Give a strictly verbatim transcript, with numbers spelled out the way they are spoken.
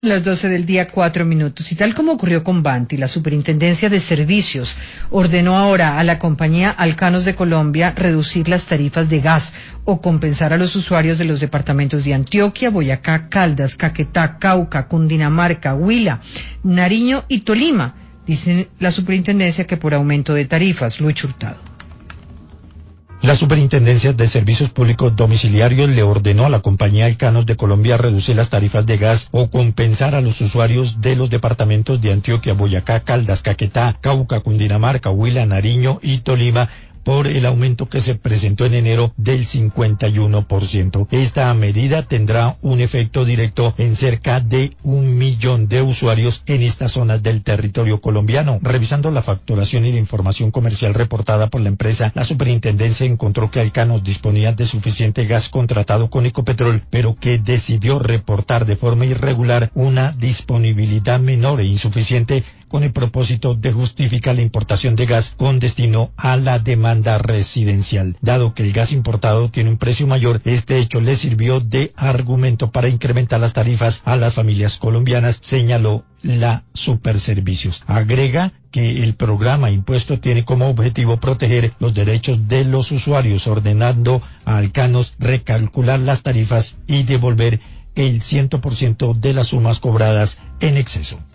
Las doce del día, cuatro minutos. Y tal como ocurrió con Banti, la Superintendencia de Servicios ordenó ahora a la compañía Alcanos de Colombia reducir las tarifas de gas o compensar a los usuarios de los departamentos de Antioquia, Boyacá, Caldas, Caquetá, Cauca, Cundinamarca, Huila, Nariño y Tolima. Dice la Superintendencia que por aumento de tarifas. Luis Hurtado. La Superintendencia de Servicios Públicos Domiciliarios le ordenó a la compañía Alcanos de Colombia reducir las tarifas de gas o compensar a los usuarios de los departamentos de Antioquia, Boyacá, Caldas, Caquetá, Cauca, Cundinamarca, Huila, Nariño y Tolima por el aumento que se presentó en enero del cincuenta y uno por ciento. Esta medida tendrá un efecto directo en cerca de un millón de usuarios en estas zonas del territorio colombiano. Revisando la facturación y la información comercial reportada por la empresa, la superintendencia encontró que Alcanos disponía de suficiente gas contratado con Ecopetrol, pero que decidió reportar de forma irregular una disponibilidad menor e insuficiente con el propósito de justificar la importación de gas con destino a la demanda residencial. Dado que el gas importado tiene un precio mayor, este hecho le sirvió de argumento para incrementar las tarifas a las familias colombianas, señaló la Superservicios. Agrega que el programa impuesto tiene como objetivo proteger los derechos de los usuarios, ordenando a Alcanos recalcular las tarifas y devolver el cien por ciento de las sumas cobradas en exceso.